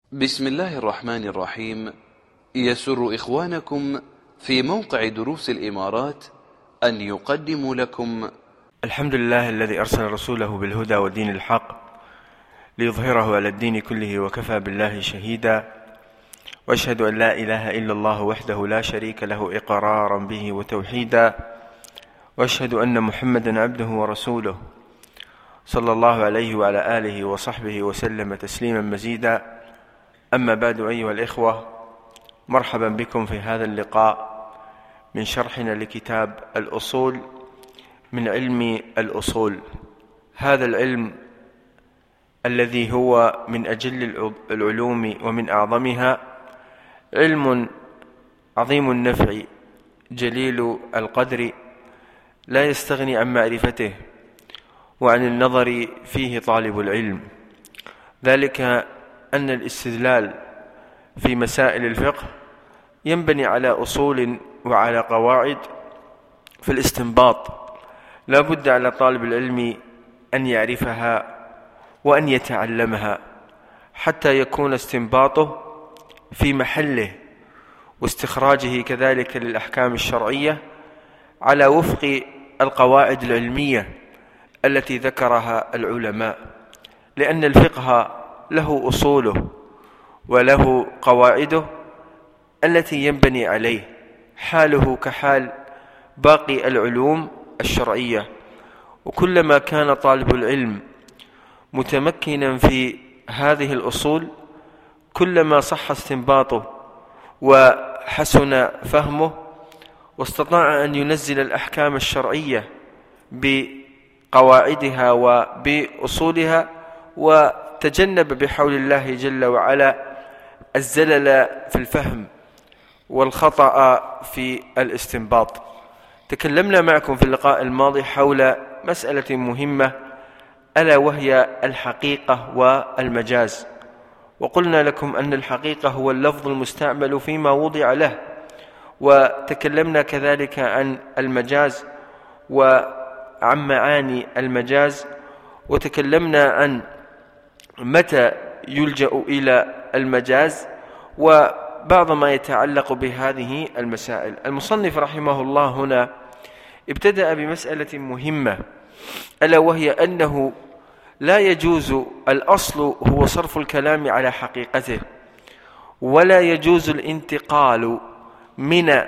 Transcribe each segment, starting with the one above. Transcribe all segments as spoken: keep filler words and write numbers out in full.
بسم الله الرحمن الرحيم. يسر إخوانكم في موقع دروس الإمارات أن يقدموا لكم الحمد لله الذي أرسل رسوله بالهدى ودين الحق ليظهره على الدين كله وكفى بالله شهيدا، وأشهد أن لا إله إلا الله وحده لا شريك له إقرارا به وتوحيدا، وأشهد أن محمدا عبده ورسوله صلى الله عليه وعلى آله وصحبه وسلم تسليما مزيدا. أما بعد، أيها الإخوة، مرحبا بكم في هذا اللقاء من شرحنا لكتاب الأصول من علم الأصول. هذا العلم الذي هو من أجل العلوم ومن أعظمها، علم عظيم النفع جليل القدر، لا يستغني عن معرفته وعن النظر فيه طالب العلم، ذلك أن الاستدلال في مسائل الفقه ينبني على أصول وعلى قواعد، في الاستنباط لا بد على طالب العلم أن يعرفها وأن يتعلمها حتى يكون استنباطه في محله، واستخراجه كذلك للأحكام الشرعية على وفق القواعد العلمية التي ذكرها العلماء، لأن الفقه له أصوله وله قواعده التي ينبني عليه، حاله كحال باقي العلوم الشرعية. وكلما كان طالب العلم متمكنا في هذه الأصول كلما صح استنباطه وحسن فهمه، واستطاع أن ينزل الأحكام الشرعية بقواعدها وبأصولها، وتجنب بحول الله جل وعلا الزلل في الفهم والخطأ في الاستنباط. تكلمنا معكم في اللقاء الماضي حول مسألة مهمة، ألا وهي الحقيقة والمجاز، وقلنا لكم أن الحقيقة هو اللفظ المستعمل فيما وضع له، وتكلمنا كذلك عن المجاز وعن معاني المجاز، وتكلمنا عن متى يلجأ إلى المجاز وبعض ما يتعلق بهذه المسائل. المصنف رحمه الله هنا ابتدأ بمسألة مهمة، ألا وهي أنه لا يجوز، الأصل هو صرف الكلام على حقيقته، ولا يجوز الانتقال من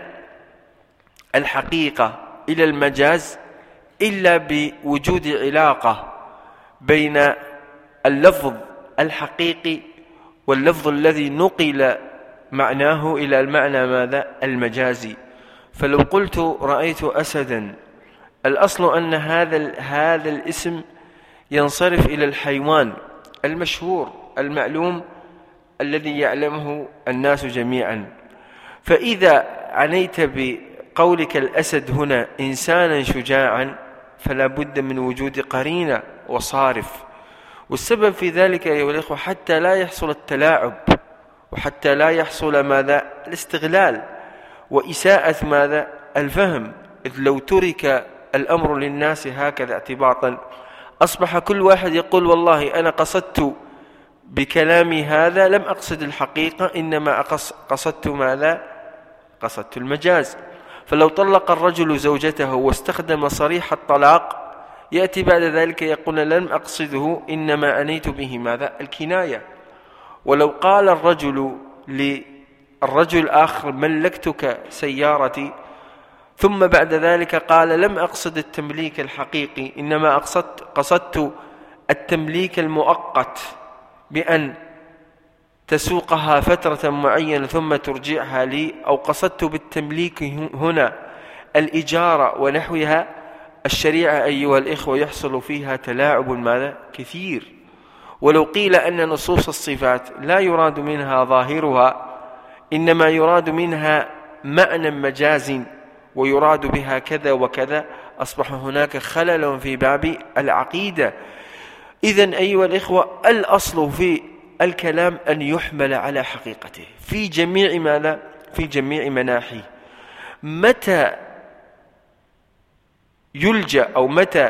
الحقيقة إلى المجاز إلا بوجود علاقة بين اللفظ الحقيقي واللفظ الذي نقل معناه إلى المعنى ماذا؟ المجازي. فلو قلت رأيت أسدا، الأصل أن هذا هذا الاسم ينصرف إلى الحيوان المشهور المعلوم الذي يعلمه الناس جميعا. فإذا عنيت بقولك الأسد هنا إنسانا شجاعا فلا بد من وجود قرينة وصارف، والسبب في ذلك أيها الأخوة حتى لا يحصل التلاعب، وحتى لا يحصل ماذا؟ الاستغلال وإساءة ماذا؟ الفهم. إذ لو ترك الأمر للناس هكذا اعتباطا أصبح كل واحد يقول والله أنا قصدت بكلامي هذا لم أقصد الحقيقة، إنما قصدت ماذا؟ قصدت المجاز. فلو طلق الرجل زوجته واستخدم صريح الطلاق يأتي بعد ذلك يقول لم أقصده، إنما أنيت به ماذا؟ الكناية. ولو قال الرجل للرجل آخر ملكتك سيارتي، ثم بعد ذلك قال لم أقصد التمليك الحقيقي، إنما أقصدت قصدت التمليك المؤقت بأن تسوقها فترة معينة ثم ترجعها لي، أو قصدت بالتمليك هنا الإجارة ونحوها، الشريعة أيها الإخوة يحصل فيها تلاعب ماذا؟ كثير. ولو قيل أن نصوص الصفات لا يراد منها ظاهرها، إنما يراد منها معنى مجاز ويراد بها كذا وكذا، أصبح هناك خلل في باب العقيدة. إذن أيها الإخوة الأصل في الكلام أن يحمل على حقيقته في جميع ماذا؟ في جميع مناحيه. متى يلجأ أو متى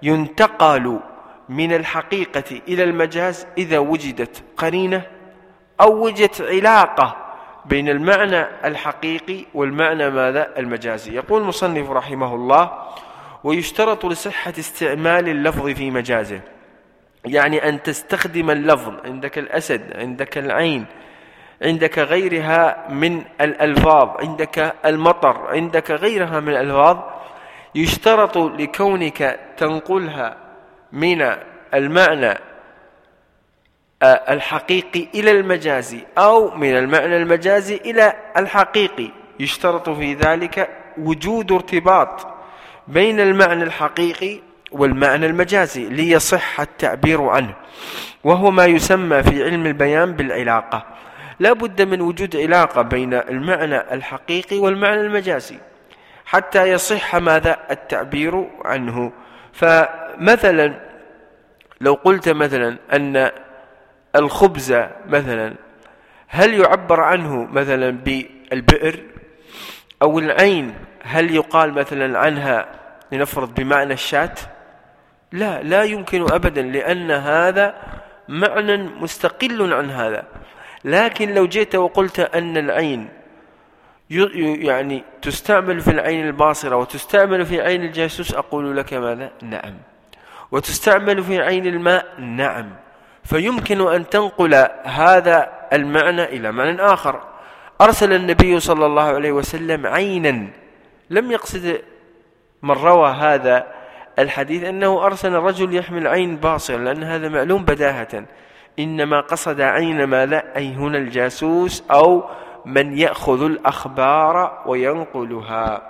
ينتقل من الحقيقة إلى المجاز؟ إذا وجدت قرينة أو وجدت علاقة بين المعنى الحقيقي والمعنى ماذا المجازي. يقول المصنف رحمه الله: ويشترط لصحة استعمال اللفظ في مجازه، يعني أن تستخدم اللفظ، عندك الأسد، عندك العين، عندك غيرها من الألفاظ، عندك المطر، عندك غيرها من الألفاظ، يشترط لكونك تنقلها من المعنى الحقيقي إلى المجازي أو من المعنى المجازي إلى الحقيقي، يشترط في ذلك وجود ارتباط بين المعنى الحقيقي والمعنى المجازي ليصح التعبير عنه، وهو ما يسمى في علم البيان بالعلاقة. لا بد من وجود علاقة بين المعنى الحقيقي والمعنى المجازي حتى يصح ماذا التعبير عنه. فمثلا لو قلت مثلا أن الخبز مثلا، هل يعبر عنه مثلا بالبئر؟ أو العين هل يقال مثلا عنها لنفرض بمعنى الشاة؟ لا لا يمكن أبدا، لأن هذا معنى مستقل عن هذا. لكن لو جئت وقلت أن العين يعني تستعمل في العين الباصرة وتستعمل في عين الجاسوس، أقول لك ماذا؟ نعم. وتستعمل في عين الماء؟ نعم. فيمكن أن تنقل هذا المعنى إلى معنى آخر. أرسل النبي صلى الله عليه وسلم عينا، لم يقصد من روى هذا الحديث أنه أرسل رجل يحمل عين باصرة، لأن هذا معلوم بداهة، إنما قصد عين ماذا؟ أي هنا الجاسوس أو من يأخذ الأخبار وينقلها.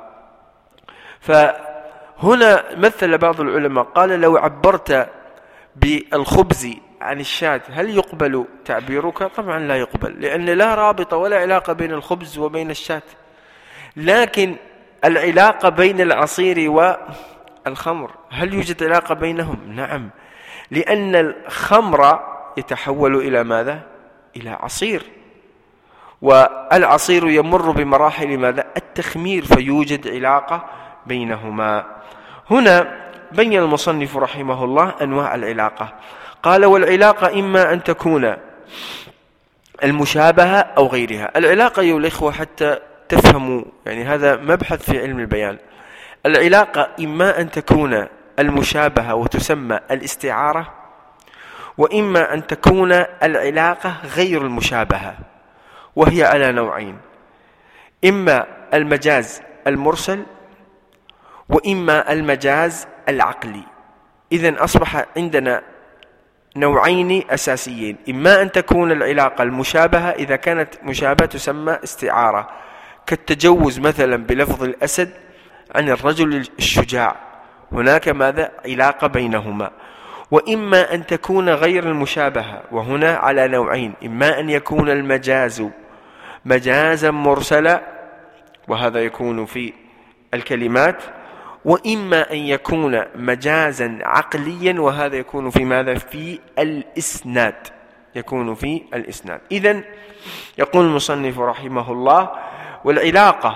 فهنا مثل بعض العلماء قال: لو عبرت بالخبز عن الشاة هل يقبل تعبيرك؟ طبعا لا يقبل، لأن لا رابط ولا علاقة بين الخبز وبين الشاة. لكن العلاقة بين العصير والخمر، هل يوجد علاقة بينهم؟ نعم، لأن الخمر يتحول إلى ماذا؟ إلى عصير، والعصير يمر بمراحل ماذا؟ التخمير، فيوجد علاقة بينهما. هنا بين المصنف رحمه الله أنواع العلاقة، قال: والعلاقة إما أن تكون المشابهة أو غيرها. العلاقة يا الإخوة حتى تفهموا، يعني هذا مبحث في علم البيان، العلاقة إما أن تكون المشابهة وتسمى الاستعارة، وإما أن تكون العلاقة غير المشابهة، وهي على نوعين: إما المجاز المرسل وإما المجاز العقلي. إذن أصبح عندنا نوعين أساسيين: إما أن تكون العلاقة المشابهة، إذا كانت مشابهة تسمى استعارة، كالتجوز مثلا بلفظ الأسد عن الرجل الشجاع، هناك ماذا؟ علاقة بينهما. وإما أن تكون غير المشابهة، وهنا على نوعين: إما أن يكون المجاز مجازا مرسلا، وهذا يكون في الكلمات، وإما أن يكون مجازا عقليا، وهذا يكون في ماذا؟ في الإسناد، يكون في الإسناد. إذن يقول المصنف رحمه الله: والعلاقة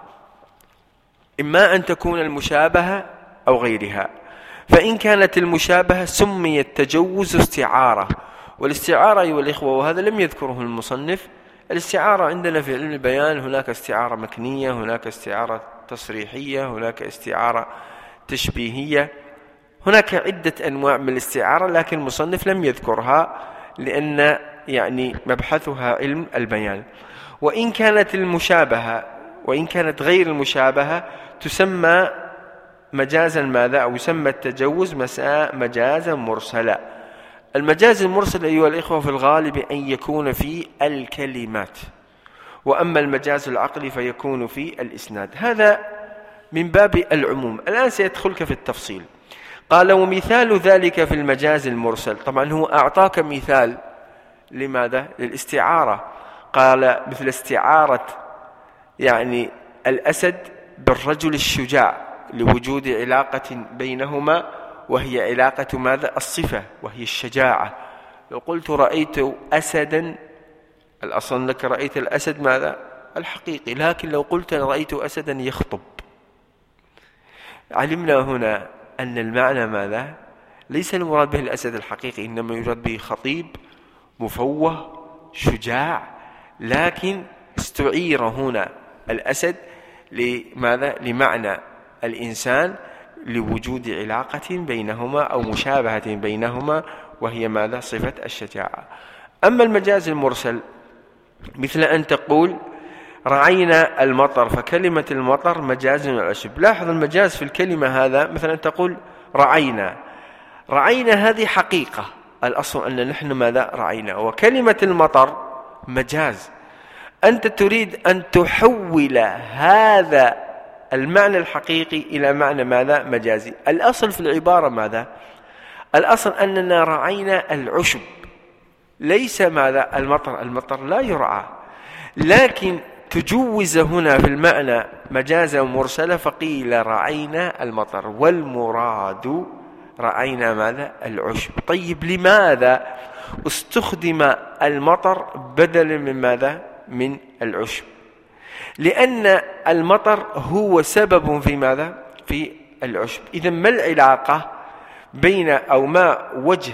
إما أن تكون المشابهة أو غيرها. فإن كانت المشابهة سمي التجوز استعارة. والاستعارة أيها الإخوة، وهذا لم يذكره المصنف، الاستعارة عندنا في علم البيان هناك استعارة مكنية، هناك استعارة تصريحية، هناك استعارة تشبيهية، هناك عدة أنواع من الاستعارة، لكن المصنف لم يذكرها لأن يعني مبحثها علم البيان. وإن كانت المشابهة وإن كانت غير المشابهة تسمى مجازا ماذا؟ أو يسمى التجوز مجازا مرسلا. المجاز المرسل أيها الإخوة في الغالب أن يكون في الكلمات، وأما المجاز العقلي فيكون في الإسناد. هذا من باب العموم. الآن سيدخلك في التفصيل. قال: ومثال ذلك في المجاز المرسل. طبعا هو أعطاك مثال لماذا؟ للاستعارة. قال: مثل استعارة يعني الأسد بالرجل الشجاع، لوجود علاقة بينهما، وهي علاقة ماذا؟ الصفة، وهي الشجاعة. لو قلت رأيت أسدا، الأصل لك رأيت الأسد ماذا؟ الحقيقي، لكن لو قلت رأيت أسدا يخطب، علمنا هنا أن المعنى ماذا؟ ليس المراد به الأسد الحقيقي، إنما يراد به خطيب مفوه شجاع، لكن استعير هنا الأسد لماذا؟ لمعنى الإنسان، لوجود علاقة بينهما أو مشابهة بينهما، وهي ماذا؟ صفة الشجاعة. أما المجاز المرسل مثل أن تقول رعينا المطر، فكلمة المطر مجاز من العشب. لاحظ المجاز في الكلمة هذا، مثلا أن تقول رعينا، رعينا هذه حقيقة، الأصل أن نحن ماذا؟ رعينا. وكلمة المطر مجاز، أنت تريد أن تحول هذا المعنى الحقيقي إلى معنى ماذا؟ مجازي. الأصل في العبارة ماذا؟ الأصل أننا رعينا العشب، ليس ماذا؟ المطر. المطر لا يرعى، لكن تجوز هنا في المعنى مجازا مرسلة، فقيل رعينا المطر، والمراد رعينا ماذا؟ العشب. طيب لماذا استخدم المطر بدلا من ماذا؟ من العشب؟ لأن المطر هو سبب في ماذا؟ في العشب. إذن ما العلاقة بين أو ما وجه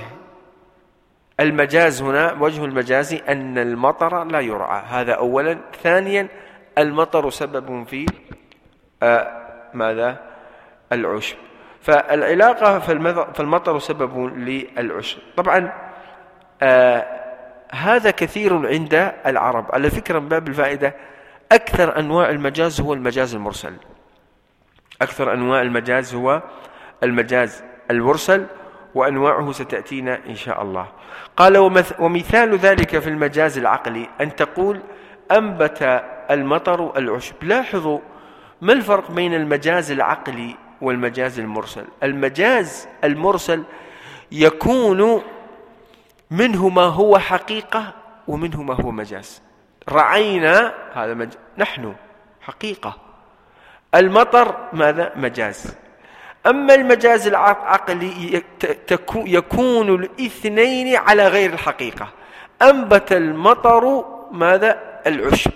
المجاز هنا؟ وجه المجاز أن المطر لا يرعى، هذا أولا. ثانيا المطر سبب في آه ماذا؟ العشب. فالعلاقة في المطر سبب للعشب. طبعا آه هذا كثير عند العرب. على فكرة من باب الفائدة، أكثر أنواع المجاز هو المجاز المرسل، أكثر أنواع المجاز هو المجاز المرسل، وأنواعه ستأتينا إن شاء الله. قال ومثال ذلك في المجاز العقلي أن تقول أنبت المطر العشب. لاحظوا ما الفرق بين المجاز العقلي والمجاز المرسل. المجاز المرسل يكون منه ما هو حقيقة ومنه ما هو مجاز. رعينا هذا مجاز، نحن حقيقة. المطر ماذا؟ مجاز. أما المجاز العقلي يكون الاثنين على غير الحقيقة. أنبت المطر ماذا؟ العشب.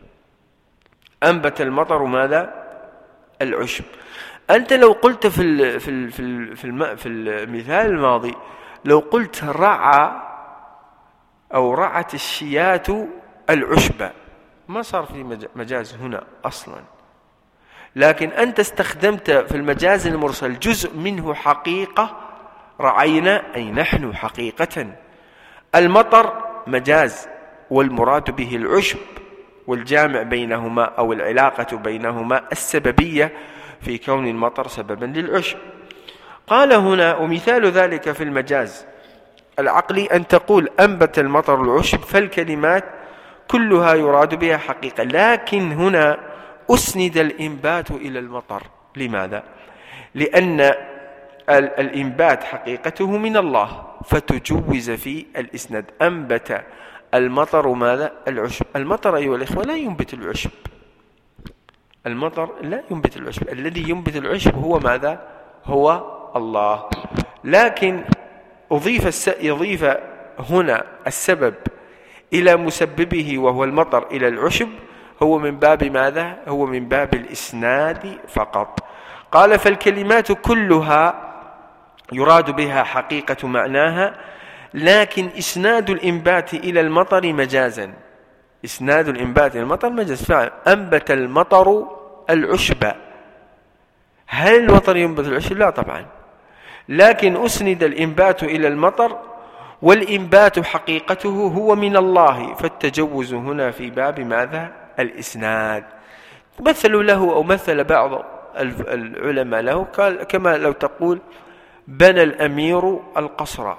أنبت المطر ماذا؟ العشب. أنت لو قلت في ال في ال في ال في, الم في المثال الماضي، لو قلت رعى أو رعت الشياة العشب، ما صار في مجاز هنا أصلا. لكن أنت استخدمت في المجاز المرسل جزء منه حقيقة، رعينا أي نحن حقيقة. المطر مجاز، والمراد به العشب، والجامع بينهما أو العلاقة بينهما السببية في كون المطر سببا للعشب. قال هنا ومثال ذلك في المجاز العقلي أن تقول أنبت المطر العشب، فالكلمات كلها يراد بها حقيقة، لكن هنا أسند الإنبات إلى المطر. لماذا؟ لأن الإنبات حقيقته من الله، فتجوز في الإسناد. أنبت المطر ماذا؟ العشب. المطر أيها الإخوة لا ينبت العشب، المطر لا ينبت العشب، الذي ينبت العشب هو ماذا؟ هو الله. لكن أضيف الس... يضيف هنا السبب إلى مسببه وهو المطر إلى العشب، هو من باب ماذا؟ هو من باب الإسناد فقط. قال فالكلمات كلها يراد بها حقيقة معناها، لكن إسناد الإنبات إلى المطر مجازا. إسناد الإنبات إلى المطر مجاز. فعلا أنبت المطر العشب. هل المطر ينبت العشب؟ لا طبعا، لكن أسند الإنبات إلى المطر، والإنبات حقيقته هو من الله، فالتجوز هنا في باب ماذا؟ الإسناد. مثلوا له أو مثل بعض العلماء له قال كما لو تقول بنى الأمير القصر.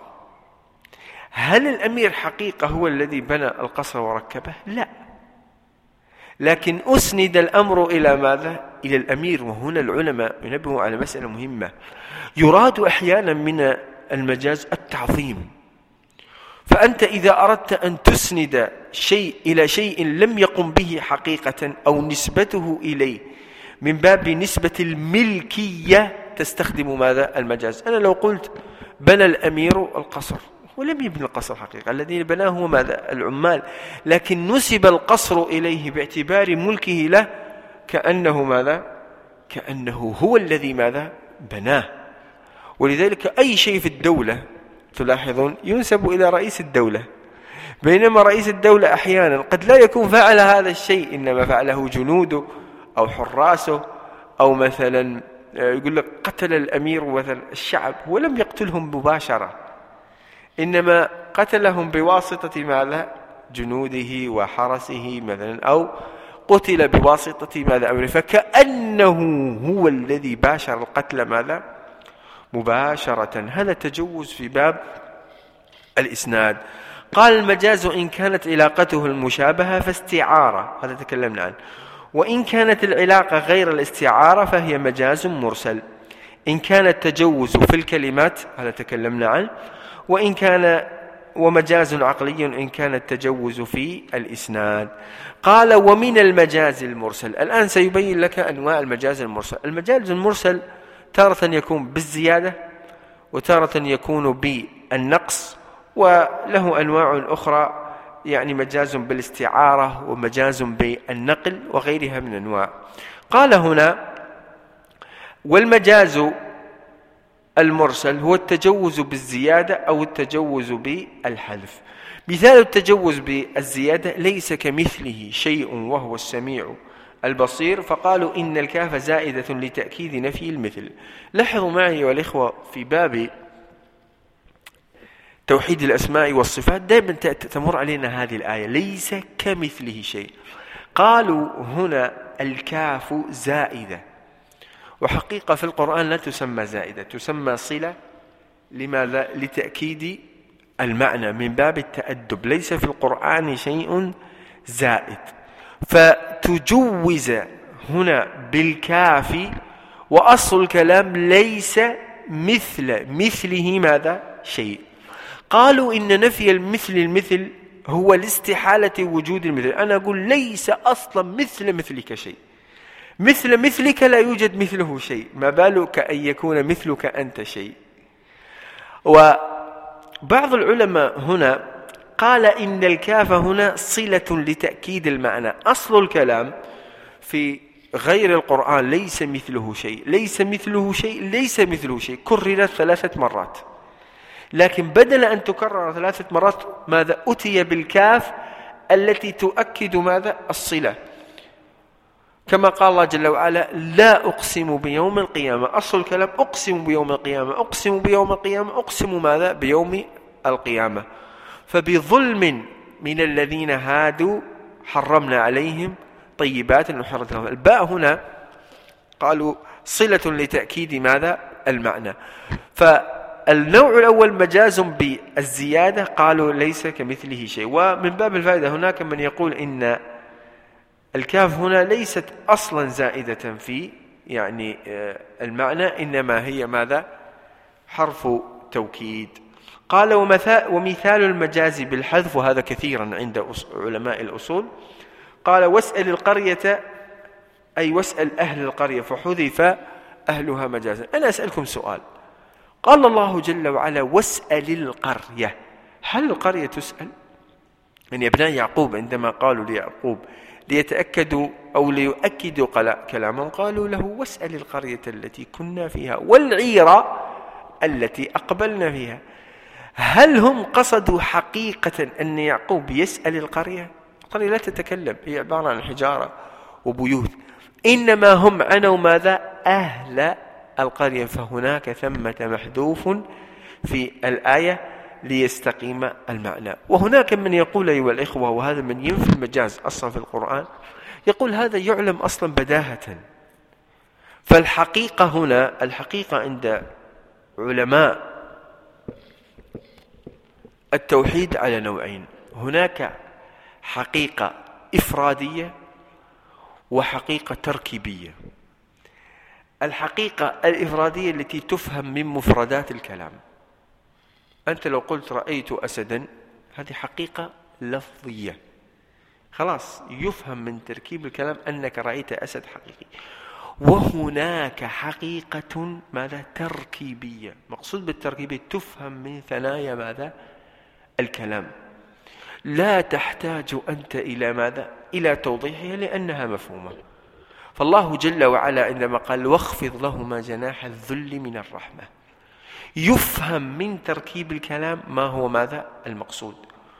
هل الأمير حقيقة هو الذي بنى القصر وركبه؟ لا، لكن أسند الأمر إلى ماذا؟ إلى الأمير. وهنا العلماء ينبهوا على مسألة مهمة، يراد أحيانا من المجاز التعظيم. فأنت إذا أردت أن تسند شيء إلى شيء لم يقم به حقيقة أو نسبته إليه من باب نسبة الملكية تستخدم ماذا؟ المجاز. أنا لو قلت بنى الأمير القصر، ولم يبني القصر حقيقة، الذين بناه هو ماذا؟ العمال، لكن نسب القصر إليه باعتبار ملكه له، كأنه ماذا؟ كأنه هو الذي ماذا؟ بناه. ولذلك أي شيء في الدولة تلاحظون ينسب إلى رئيس الدولة، بينما رئيس الدولة أحيانا قد لا يكون فعل هذا الشيء، إنما فعله جنوده أو حراسه، أو مثلا يقول لك قتل الأمير مثلا الشعب ولم يقتلهم مباشرة، إنما قتلهم بواسطة ماذا؟ جنوده وحرسه مثلا، أو قتل بواسطة ماذا؟ أمره، فكأنه هو الذي باشر القتل ماذا؟ مباشرة. هذا تجوز في باب الإسناد. قال المجاز إن كانت علاقته المشابهة فاستعارة، هذا تكلمنا عنه، وإن كانت العلاقة غير الاستعارة فهي مجاز مرسل. إن كان التجوز في الكلمات، هذا تكلمنا عنه، وإن كان ومجاز عقلي إن كان التجوز في الإسناد. قال ومن المجاز المرسل، الآن سيبين لك أنواع المجاز المرسل. المجاز المرسل تارة يكون بالزيادة، وتارة يكون بالنقص، وله أنواع أخرى، يعني مجاز بالاستعارة ومجاز بالنقل وغيرها من أنواع. قال هنا والمجاز المرسل هو التجوز بالزيادة أو التجوز بالحذف. مثال التجوز بالزيادة ليس كمثله شيء وهو السميع البصير، فقالوا إن الكاف زائدة لتأكيد نفي المثل. لاحظوا معي والإخوة في باب توحيد الأسماء والصفات دائما تمر علينا هذه الآية ليس كمثله شيء. قالوا هنا الكاف زائدة، وحقيقة في القرآن لا تسمى زائدة، تسمى صلة. لماذا؟ لتأكيد المعنى من باب التأدب. ليس في القرآن شيء زائد، فتجوز هنا بالكاف، وأصل الكلام ليس مثل مثله ماذا؟ شيء. قالوا إن نفي المثل المثل هو الاستحالة وجود المثل. أنا أقول ليس أصلا مثل مثلك شيء، مثل مثلك لا يوجد مثله شيء، ما بالك أن يكون مثلك أنت شيء. وبعض العلماء هنا قال إن الكاف هنا صلة لتأكيد المعنى. أصل الكلام في غير القرآن ليس مثله شيء، ليس مثله شيء، ليس مثله شيء، كررت ثلاثة مرات، لكن بدل أن تكرر ثلاثة مرات ماذا؟ أتي بالكاف التي تؤكد ماذا؟ الصلة، كما قال الله جل وعلا لا أقسم بيوم القيامة. أصل الكلام أقسم بيوم القيامة، أقسم بيوم القيامة، أقسم ماذا؟ بيوم القيامة. فبظلم من الذين هادوا حرمنا عليهم طيبات وحرمت لهم. الباء هنا قالوا صلة لتأكيد ماذا؟ المعنى. فالنوع الأول مجاز بالزيادة، قالوا ليس كمثله شيء. ومن باب الفائدة هناك من يقول إن الكاف هنا ليست أصلا زائدة في يعني المعنى، إنما هي ماذا؟ حرف توكيد. قال ومثال المجاز بالحذف، وهذا كثيرا عند علماء الأصول. قال واسأل القرية، أي واسأل أهل القرية، فحذف أهلها مجازا. أنا أسألكم سؤال، قال الله جل وعلا واسأل القرية، هل القرية تسأل؟ من أبناء يعقوب عندما قالوا ليعقوب ليتأكدوا أو ليؤكدوا كلامهم قالوا له واسأل القرية التي كنا فيها والعيرة التي أقبلنا فيها. هل هم قصدوا حقيقة أن يعقوب يسأل القرية؟ القرية لا تتكلم، هي عبارة عن حجارة وبيوت، إنما هم عنوا ماذا؟ أهل القرية. فهناك ثمة محذوف في الآية ليستقيم المعنى. وهناك من يقول أيها الإخوة، وهذا من ينفي المجاز أصلا في القرآن، يقول هذا يعلم أصلا بداهة. فالحقيقة هنا، الحقيقة عند علماء التوحيد على نوعين، هناك حقيقة إفرادية وحقيقة تركيبية. الحقيقة الإفرادية التي تفهم من مفردات الكلام. أنت لو قلت رأيت أسدا، هذه حقيقة لفظية، خلاص يفهم من تركيب الكلام أنك رأيت أسد حقيقي. وهناك حقيقة ماذا؟ تركيبية. مقصود بالتركيبية تفهم من ثنايا ماذا؟ الكلام، لا تحتاج أنت إلى ماذا؟ إلى توضيحها لأنها مفهومة. فالله جل وعلا عندما قال واخفض لهما جناح الذل من الرحمة، يفهم من تركيب الكلام ما هو ماذا؟ المقصود.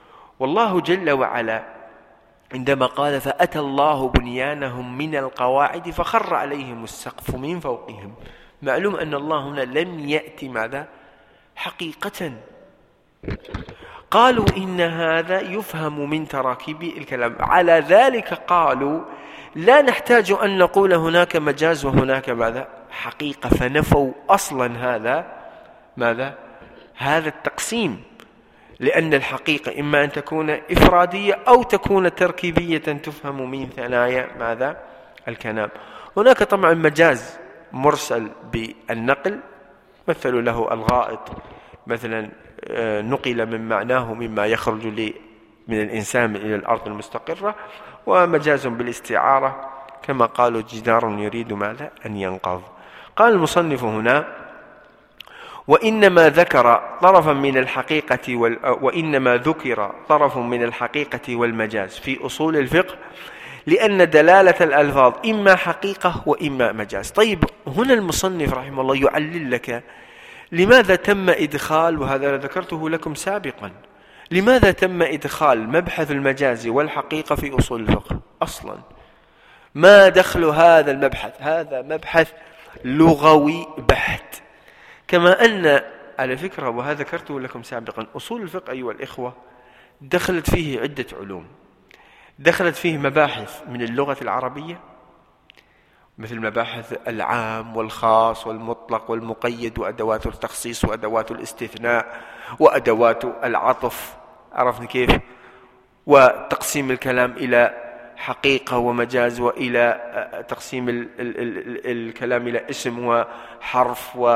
والله جل وعلا عندما قال فأتى الله بنيانهم من القواعد فخر عليهم السقف من فوقهم، معلوم أن الله هنا لم يأتي ماذا حقيقة. قالوا إن هذا يفهم من تراكيب الكلام، على ذلك قالوا لا نحتاج أن نقول هناك مجاز وهناك ماذا حقيقة، فنفوا أصلا هذا ماذا هذا التقسيم، لأن الحقيقة إما أن تكون إفرادية أو تكون تركيبية تفهم من ثنايا ماذا الكلام. هناك طبعا مجاز مرسل بالنقل، مثلوا له الغائط مثلا نقل من معناه مما يخرج لي من الإنسان إلى الأرض المستقرة، ومجاز بالاستعارة كما قالوا جدار يريد ماذا أن ينقض. قال المصنف هنا وإنما ذكر طرفا من الحقيقة وال... وإنما ذكر طرف من الحقيقة والمجاز في أصول الفقه لأن دلالة الألفاظ إما حقيقة وإما مجاز. طيب هنا المصنف رحمه الله يعلل لك لماذا تم إدخال، وهذا ذكرته لكم سابقا، لماذا تم إدخال مبحث المجاز والحقيقة في أصول الفقه أصلا؟ ما دخل هذا المبحث؟ هذا مبحث لغوي بحت، كما أن على فكرة وهذا ذكرته لكم سابقا أصول الفقه أيها الإخوة دخلت فيه عدة علوم، دخلت فيه مباحث من اللغة العربية مثل مباحث العام والخاص والمطلق والمقيد وأدوات التخصيص وأدوات الاستثناء وأدوات العطف، عرفنا كيف، وتقسيم الكلام إلى حقيقة ومجاز، وإلى تقسيم ال ال ال الكلام إلى اسم وحرف و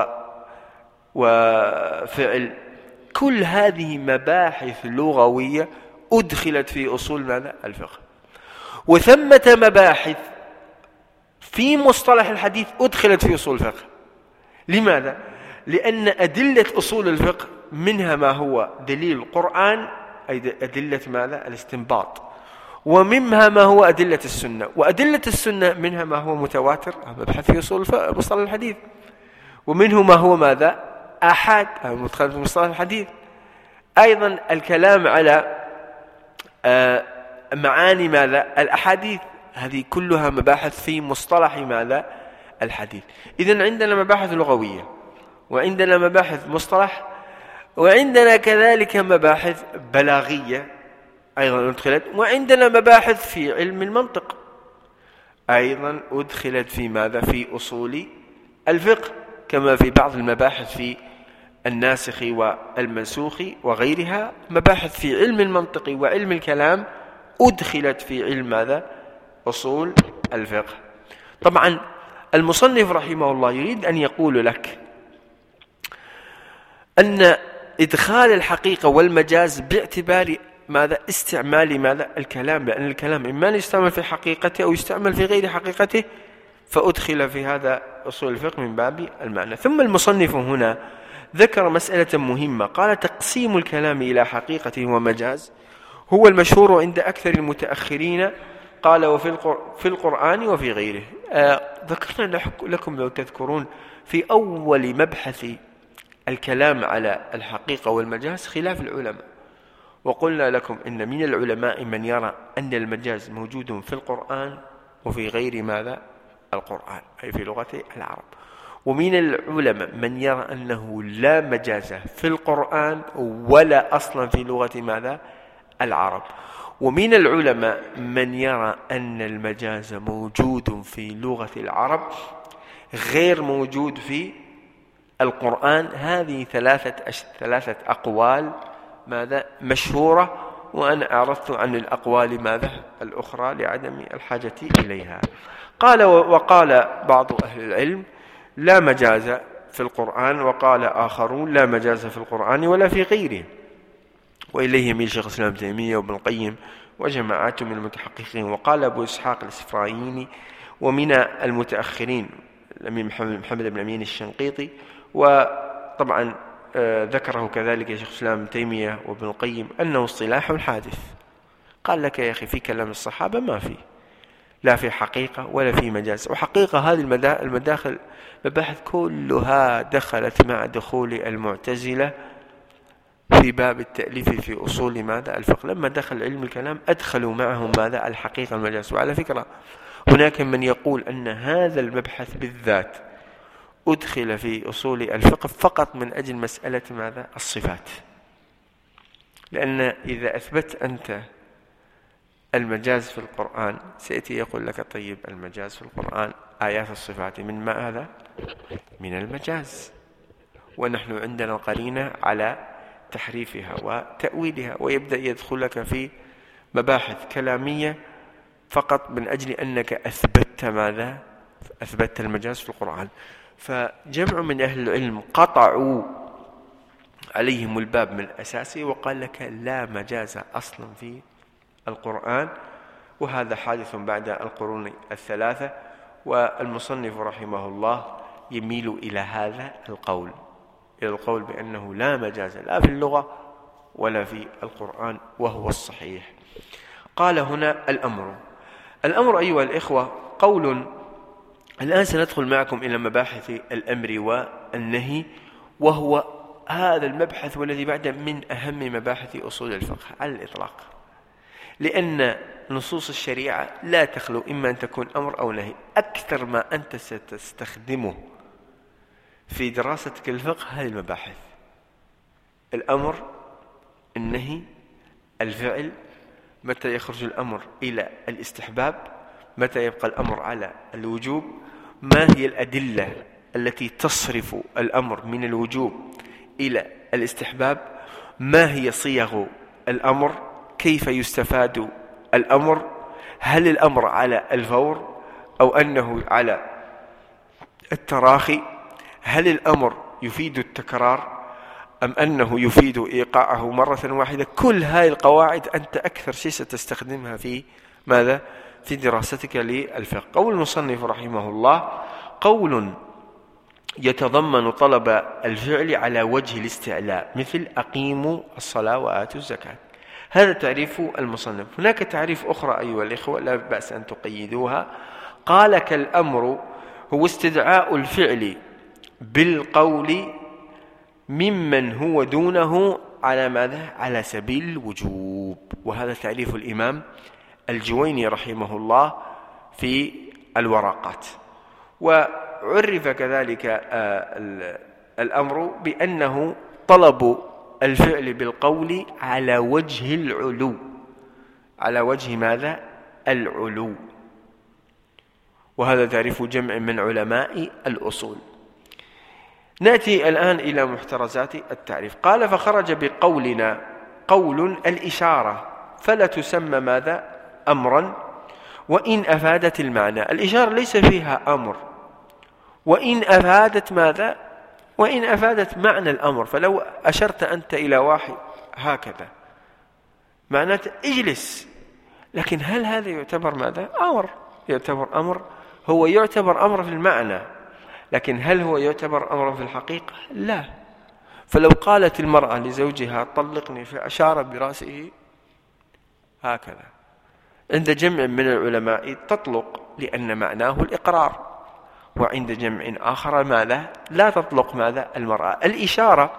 وفعل. كل هذه مباحث لغوية أدخلت في أصول ماذا الفقه، وثمة مباحث في مصطلح الحديث أدخلت في أصول الفقه. لماذا؟ لأن أدلة أصول الفقه منها ما هو دليل القرآن أي أدلة ماذا الاستنباط، ومنها ما هو أدلة السنة، وأدلة السنة منها ما هو متواتر مبحث في أصول مصطلح الحديث، ومنه ما هو ماذا أحد مدخل في مصطلح الحديث. أيضا الكلام على معاني ماذا الأحاديث، هذه كلها مباحث في مصطلح ماذا الحديث. إذن عندنا مباحث لغوية، وعندنا مباحث مصطلح، وعندنا كذلك مباحث بلاغية أيضا أدخلت، وعندنا مباحث في علم المنطق أيضا أدخلت في ماذا في أصول الفقه، كما في بعض المباحث في الناسخ والمنسوخ وغيرها. مباحث في علم المنطق وعلم الكلام أدخلت في علم ماذا أصول الفقه. طبعا المصنف رحمه الله يريد أن يقول لك أن إدخال الحقيقة والمجاز باعتبار ماذا استعمال ماذا الكلام، لأن الكلام إما يستعمل في حقيقته أو يستعمل في غير حقيقته، فأدخل في هذا أصول الفقه من باب المعنى. ثم المصنف هنا ذكر مسألة مهمة، قال تقسيم الكلام إلى حقيقة ومجاز هو المشهور عند أكثر المتأخرين، قال وفي في القرآن وفي غيره. آه ذكرنا لكم لو تذكرون في أول مبحث الكلام على الحقيقة والمجاز خلاف العلماء، وقلنا لكم إن من العلماء من يرى أن المجاز موجود في القرآن وفي غير ماذا القرآن أي في لغة العرب، ومن العلماء من يرى أنه لا مجاز في القرآن ولا أصلا في لغة ماذا العرب، ومن العلماء من يرى أن المجاز موجود في لغة العرب غير موجود في القرآن. هذه ثلاثة أش... ثلاثة أقوال ماذا مشهورة، وأنا أعرضت عن الأقوال ماذا الأخرى لعدم الحاجة إليها. قال وقال بعض أهل العلم لا مجاز في القرآن، وقال آخرون لا مجاز في القرآن ولا في غيره، وإليه يميل شيخ الإسلام ابن تيمية وابن القيم وجماعات من المتحققين. وقال أبو إسحاق الإسفرايني ومن المتأخرين محمد بن أمين الشنقيطي، وطبعا ذكره كذلك شيخ الإسلام ابن تيمية وابن القيم أنه اصطلاح حادث. قال لك يا أخي في كلام الصحابة ما فيه لا في حقيقة ولا في مجاز، وحقيقة هذه المداخل مباحث كلها دخلت مع دخول المعتزلة في باب التأليف في أصول ماذا الفقه. لما دخل علم الكلام أدخلوا معهم ماذا الحقيقة المجاز. وعلى فكرة هناك من يقول أن هذا المبحث بالذات أدخل في أصول الفقه فقط من أجل مسألة ماذا الصفات، لأن إذا أثبت أنت المجاز في القرآن سيأتي يقول لك طيب المجاز في القرآن آيات الصفات من ماذا؟ من المجاز، ونحن عندنا قرينة على تحريفها وتأويلها، ويبدأ يدخلك في مباحث كلامية فقط من أجل أنك أثبتت ماذا؟ أثبتت المجاز في القرآن. فجمع من أهل العلم قطعوا عليهم الباب من الأساس وقال لك لا مجاز أصلا في القرآن، وهذا حادث بعد القرون الثلاثة، والمصنف رحمه الله يميل إلى هذا القول، إلى القول بأنه لا مجاز لا في اللغة ولا في القرآن، وهو الصحيح. قال هنا الأمر. الأمر أيها الإخوة قول. الآن سندخل معكم إلى مباحث الأمر والنهي، وهو هذا المبحث والذي بعد من أهم مباحث أصول الفقه على الإطلاق، لأن نصوص الشريعة لا تخلو إما أن تكون أمر أو نهي. أكثر ما أنت ستستخدمه في دراستك الفقه هذه المباحث: الأمر، النهي، الفعل، متى يخرج الأمر إلى الاستحباب، متى يبقى الأمر على الوجوب، ما هي الأدلة التي تصرف الأمر من الوجوب إلى الاستحباب، ما هي صيغ الأمر، كيف يستفاد الأمر، هل الأمر على الفور أو أنه على التراخي، هل الأمر يفيد التكرار أم أنه يفيد إيقاعه مرة واحدة. كل هذه القواعد أنت أكثر شيء ستستخدمها في ماذا؟ في دراستك للفقه. قول المصنف رحمه الله قول يتضمن طلب الفعل على وجه الاستعلاء، مثل أقيموا الصلاة وآتوا الزكاة. هذا تعريف المصنف. هناك تعريف أخرى أيها الإخوة لا بأس أن تقيدوها. قال كالأمر هو استدعاء الفعل بالقول ممن هو دونه على ماذا؟ على سبيل الوجوب. وهذا تعريف الإمام الجويني رحمه الله في الورقات. وعرف كذلك الأمر بأنه طلب الفعل بالقول على وجه العلو، على وجه ماذا؟ العلو. وهذا تعريف جمع من علماء الأصول. نأتي الآن إلى محترزات التعريف. قال فخرج بقولنا قول الإشارة فلا تسمى ماذا؟ أمرا، وإن أفادت المعنى. الإشارة ليس فيها أمر، وإن أفادت ماذا؟ وإن أفادت معنى الأمر. فلو أشرت أنت إلى واحد هكذا معناته اجلس، لكن هل هذا يعتبر ماذا؟ أمر. يعتبر أمر، هو يعتبر أمر في المعنى، لكن هل هو يعتبر أمرا في الحقيقة؟ لا. فلو قالت المرأة لزوجها طلقني فأشار برأسه هكذا، عند جمع من العلماء تطلق لأن معناه الإقرار، وعند جمع آخر ماذا؟ لا تطلق ماذا؟ المرأة. الإشارة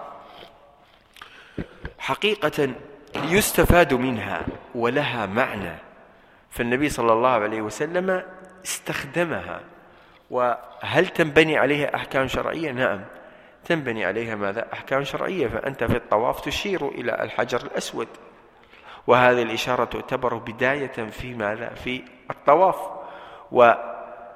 حقيقة يستفاد منها ولها معنى، فالنبي صلى الله عليه وسلم استخدمها. وهل تنبني عليها أحكام شرعية؟ نعم تنبني عليها ماذا؟ أحكام شرعية. فأنت في الطواف تشير إلى الحجر الأسود، وهذه الإشارة تعتبر بداية في ماذا؟ في الطواف. وجمع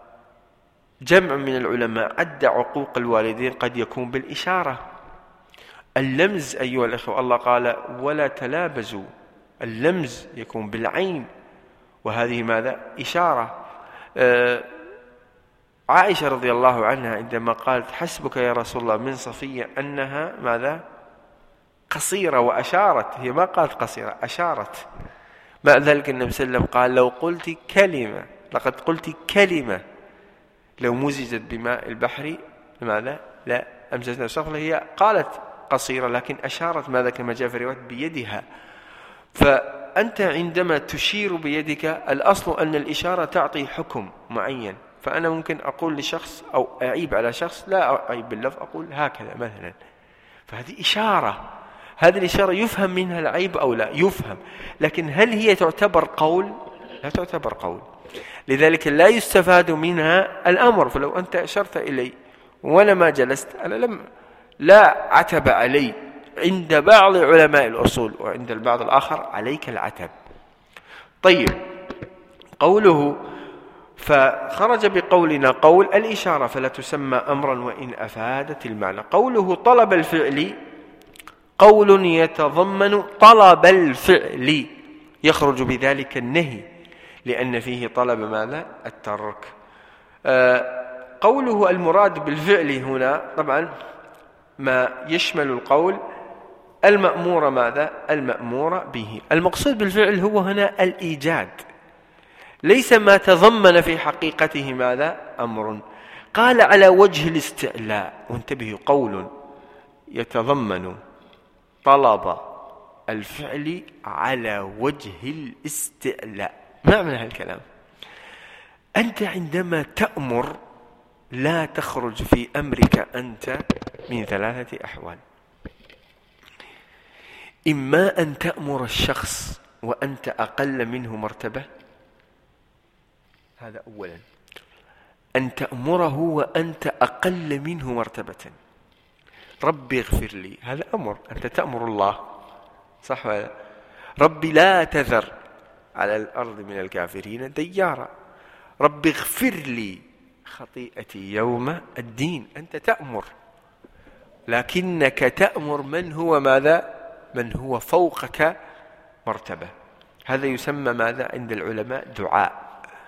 من العلماء عد عقوق الوالدين قد يكون بالإشارة. اللمز أيها الأخوة، الله قال ولا تلابزوا، اللمز يكون بالعين، وهذه ماذا؟ إشارة. آه عائشة رضي الله عنها عندما قالت حسبك يا رسول الله من صفية أنها ماذا؟ قصيرة، وأشارت، هي ما قالت قصيرة، أشارت. مع ذلك النبي صلى الله عليه وسلم قال لو قلت كلمة، لقد قلت كلمة لو مزجت بماء البحر ماذا؟ لا أمزجنا الشغلة. هي قالت قصيرة لكن أشارت ماذا؟ كما جاء في رواية بيدها. فأنت عندما تشير بيدك الأصل أن الإشارة تعطي حكم معين. فأنا ممكن أقول لشخص أو أعيب على شخص، لا أعيب باللفظ، أقول هكذا مثلا، فهذه إشارة. هذه الإشارة يفهم منها العيب أو لا؟ يفهم. لكن هل هي تعتبر قول؟ لا تعتبر قول. لذلك لا يستفاد منها الأمر. فلو أنت أشرت إلي وأنا ما جلست، أنا لم لا عتب علي. عند بعض علماء الأصول وعند البعض الآخر عليك العتب. طيب، قوله فخرج بقولنا قول الإشارة فلا تسمى أمرا وإن أفادت المعنى. قوله طلب الفعل قول يتضمن طلب الفعل، يخرج بذلك النهي لأن فيه طلب ماذا؟ الترك. آه قوله المراد بالفعل هنا طبعا ما يشمل القول المأمور ماذا؟ المأمور به. المقصود بالفعل هو هنا الإيجاد، ليس ما تضمن في حقيقته ماذا؟ أمر. قال على وجه الاستعلاء، وانتبهوا، قول يتضمن طلب الفعل على وجه الاستعلاء. ما معنى هالكلام؟ أنت عندما تأمر لا تخرج في أمرك أنت من ثلاثة أحوال: إما أن تأمر الشخص وأنت أقل منه مرتبة، هذا أولا، أن تأمره وأنت أقل منه مرتبة. ربي اغفر لي، هذا أمر، أنت تأمر الله، صح ولا؟ ربي لا تذر على الأرض من الكافرين ديارا. ربي اغفر لي خطيئتي يوم الدين، أنت تأمر، لكنك تأمر من هو ماذا؟ من هو فوقك مرتبة. هذا يسمى ماذا عند العلماء؟ دعاء.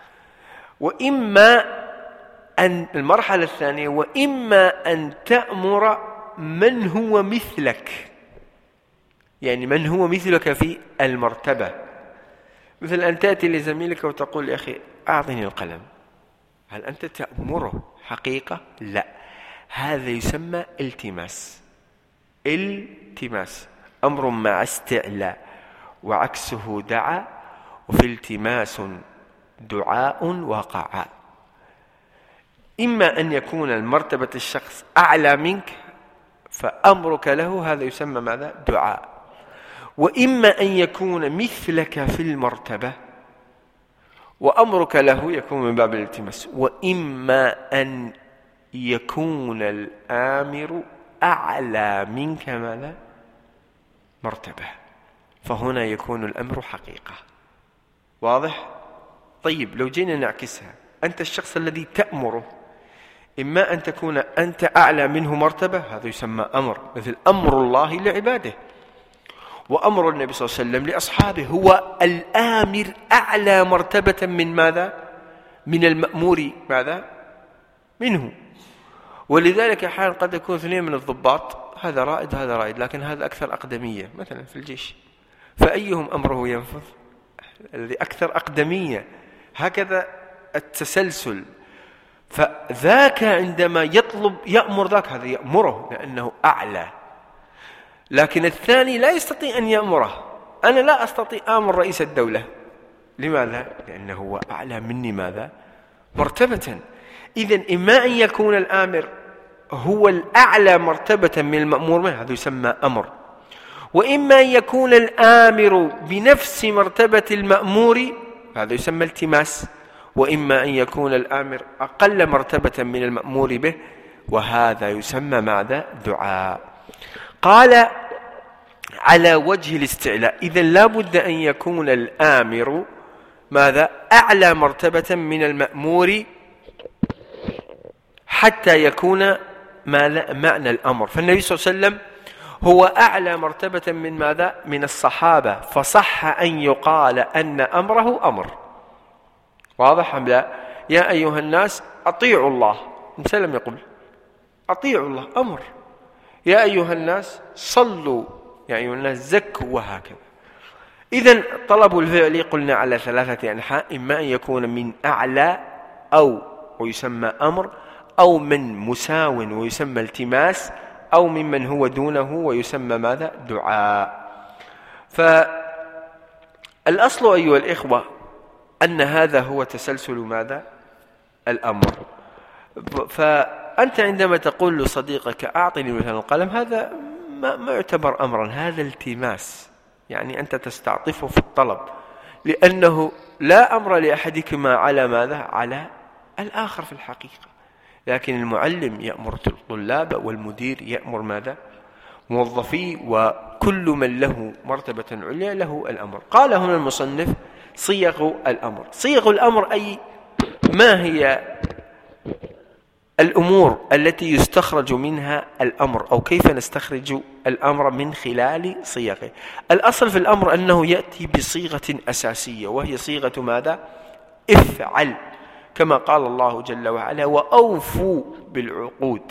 وإما أن المرحلة الثانية، وإما أن تأمر من هو مثلك، يعني من هو مثلك في المرتبة، مثل أن تأتي لزميلك وتقول يا أخي أعطني القلم، هل أنت تأمره حقيقة؟ لا، هذا يسمى التماس. التماس أمر مع استعلاء، وعكسه دعا، وفي التماس دعاء وقع. إما أن يكون المرتبة الشخص أعلى منك فأمرك له، هذا يسمى ماذا؟ دعاء. وإما أن يكون مثلك في المرتبة وأمرك له يكون من باب الالتماس. وإما أن يكون الآمر أعلى منك ماذا؟ مرتبة، فهنا يكون الأمر حقيقة. واضح؟ طيب، لو جينا نعكسها، أنت الشخص الذي تأمره إما أن تكون أنت أعلى منه مرتبة، هذا يسمى أمر، مثل أمر الله لعباده، وأمر النبي صلى الله عليه وسلم لأصحابه، هو الآمر أعلى مرتبة من ماذا؟ من المأمور ماذا؟ منه. ولذلك أحيانا قد يكون اثنين من الضباط، هذا رائد وهذا رائد، لكن هذا أكثر أقدمية مثلا في الجيش، فأيهم أمره ينفذ؟ الذي أكثر أقدمية. هكذا التسلسل. فذاك عندما يطلب يأمر ذاك، هذا يأمره لأنه أعلى، لكن الثاني لا يستطيع أن يأمره. أنا لا أستطيع أمر رئيس الدولة، لماذا؟ لأنه هو أعلى مني ماذا؟ مرتبة. إذن إما أن يكون الآمر هو الأعلى مرتبة من المأمور منه، هذا يسمى أمر، وإما أن يكون الآمر بنفس مرتبة المأمور، هذا يسمى التماس، وإما أن يكون الآمر أقل مرتبة من المأمور به، وهذا يسمى ماذا؟ دعاء. قال على وجه الاستعلاء، إذن لا بد أن يكون الآمر ماذا؟ أعلى مرتبة من المأمور حتى يكون ماذا؟ معنى الأمر. فالنبي صلى الله عليه وسلم هو أعلى مرتبة من ماذا؟ من الصحابة، فصح أن يقال أن أمره أمر. واضح أم لا؟ يا أيها الناس أطيعوا الله، وسلم يقول أطيعوا الله، أمر. يا أيها الناس صلوا، يا أيها الناس زكوا، وهكذا. إذن طلب الفعل قلنا على ثلاثة أنحاء: إما أن يكون من أعلى أو ويسمى أمر، أو من مساو ويسمى التماس، أو ممن هو دونه ويسمى ماذا؟ دعاء. فالأصل أيها الإخوة أن هذا هو تسلسل ماذا؟ الأمر. فأنت عندما تقول لصديقك أعطني مثلا القلم، هذا ما, ما يعتبر أمرا، هذا التماس، يعني أنت تستعطفه في الطلب، لأنه لا أمر لأحدكما على ماذا؟ على الآخر في الحقيقة. لكن المعلم يأمر الطلاب، والمدير يأمر ماذا؟ موظفيه، وكل من له مرتبة عليا له الأمر. قال هنا المصنف صيغ الأمر. صيغ الأمر أي ما هي الأمور التي يستخرج منها الأمر، أو كيف نستخرج الأمر من خلال صيغه. الأصل في الأمر أنه يأتي بصيغة أساسية، وهي صيغة ماذا؟ افعل، كما قال الله جل وعلا: وأوفوا بالعقود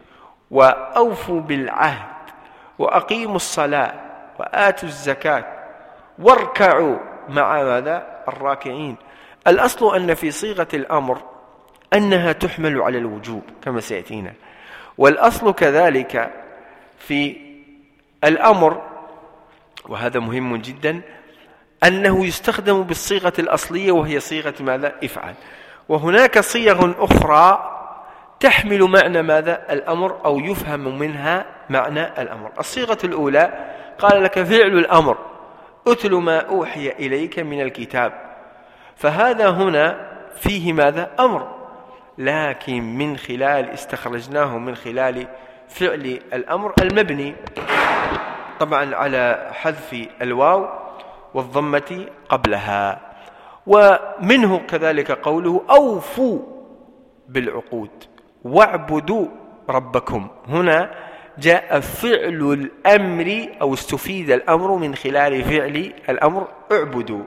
وأوفوا بالعهد وأقيموا الصلاة وآتوا الزكاة واركعوا مع ماذا؟ الراكعين. الأصل أن في صيغة الأمر أنها تحمل على الوجوب كما سيأتينا، والأصل كذلك في الأمر، وهذا مهم جدا، أنه يستخدم بالصيغة الأصلية وهي صيغة ماذا؟ افعل. وهناك صيغ أخرى تحمل معنى ماذا؟ الأمر، أو يفهم منها معنى الأمر. الصيغة الأولى قال لك فعل الأمر: أتل ما أوحي إليك من الكتاب. فهذا هنا فيه ماذا؟ أمر، لكن من خلال استخرجناه من خلال فعل الأمر المبني طبعا على حذف الواو والضمة قبلها. ومنه كذلك قوله: أوفوا بالعقود واعبدوا ربكم. هنا جاء فعل الأمر، أو استفيد الأمر من خلال فعل الأمر: اعبدوا.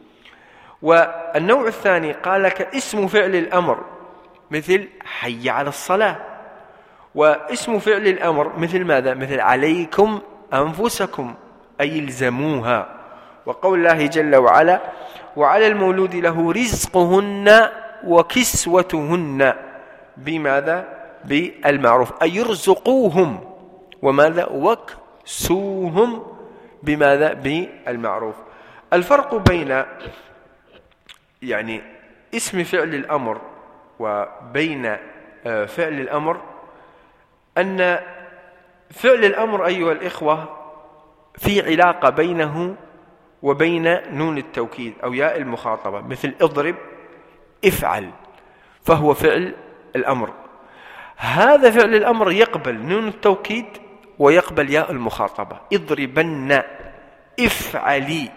والنوع الثاني قال لك اسم فعل الأمر مثل حي على الصلاة، واسم فعل الأمر مثل ماذا؟ مثل عليكم أنفسكم، أي الزموها. وقول الله جل وعلا: وعلى المولود له رزقهن وكسوتهن بماذا؟ بالمعروف، أي يرزقوهم وماذا؟ وكسوهم بماذا؟ بالمعروف. الفرق بين يعني اسم فعل الأمر وبين فعل الأمر أن فعل الأمر أيها الإخوة في علاقة بينه وبين نون التوكيد أو ياء المخاطبة، مثل اضرب، افعل، فهو فعل الأمر. هذا فعل الأمر يقبل نون التوكيد ويقبل ياء المخاطبة: اضربن، افعلي.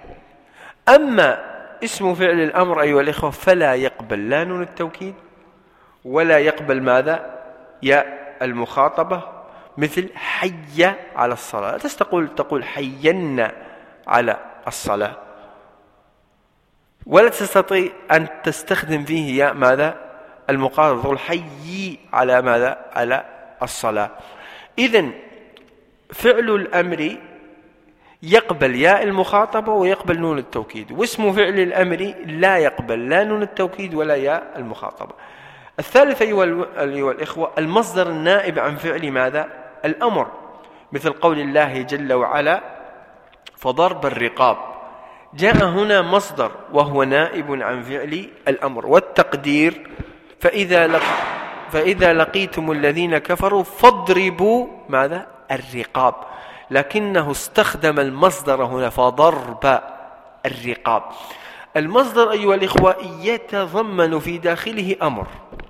أما اسم فعل الأمر أيها الإخوة فلا يقبل لا نون التوكيد ولا يقبل ماذا؟ ياء المخاطبة، مثل حي على الصلاة. لا تستقول تقول حينا على الصلاة، ولا تستطيع أن تستخدم فيه ياء ماذا؟ المخاطبة، تقول حي على ماذا؟ على الصلاة. إذن فعل الأمر يقبل ياء المخاطبة ويقبل نون التوكيد، واسم فعل الأمر لا يقبل لا نون التوكيد ولا ياء المخاطبة. الثالث أيها الإخوة المصدر النائب عن فعل ماذا؟ الأمر، مثل قول الله جل وعلا: فضرب الرقاب. جاء هنا مصدر وهو نائب عن فعل الأمر، والتقدير: فإذا, لق... فإذا لقيتم الذين كفروا فاضربوا ماذا؟ الرقاب. لكنه استخدم المصدر هنا فضرب الرقاب. المصدر أيها الإخوة يتضمن في داخله أمر،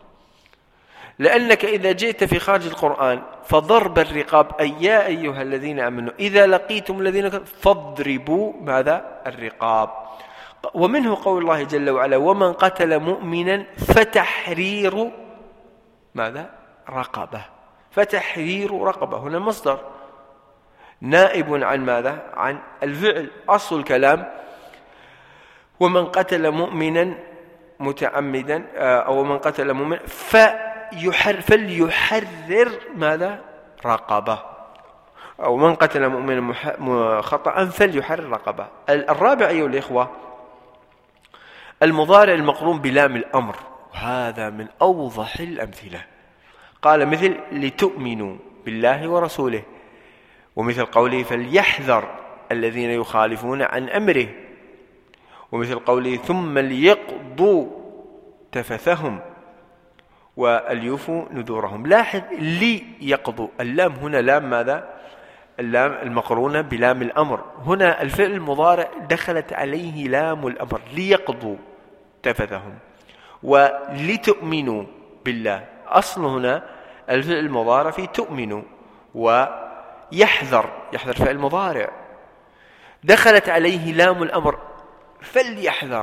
لأنك إذا جئت في خارج القرآن فضرب الرقاب أي يا أيها الذين آمنوا إذا لقيتم الذين كفروا فاضربوا ماذا؟ الرقاب. ومنه قول الله جل وعلا: ومن قتل مؤمنا فتحرير ماذا؟ رقبة. فتحرير رقبة هنا مصدر نائب عن ماذا؟ عن الفعل. أصل الكلام: ومن قتل مؤمنا متعمدا أو من قتل مؤمنا فيحر فليحرر ماذا؟ رقبة، أو من قتل مؤمنا خطأ فليحرر رقبة. الرابع أيها الإخوة المضارع المقرون بلام الأمر، وهذا من أوضح الأمثلة. قال مثل لتؤمنوا بالله ورسوله، ومثل قوله فليحذر الذين يخالفون عن أمره، ومثل قوله ثم ليقضوا تفثهم وليوفوا نذورهم. لاحظ ليقضوا، اللام هنا لام ماذا؟ اللام المقرونة بلام الأمر. هنا الفعل المضارع دخلت عليه لام الأمر، ليقضوا تفثهم ولتؤمنوا بالله. أصل هنا الفعل المضارع في تؤمنوا ويحذر، يحذر فعل مضارع دخلت عليه لام الأمر فليحذر،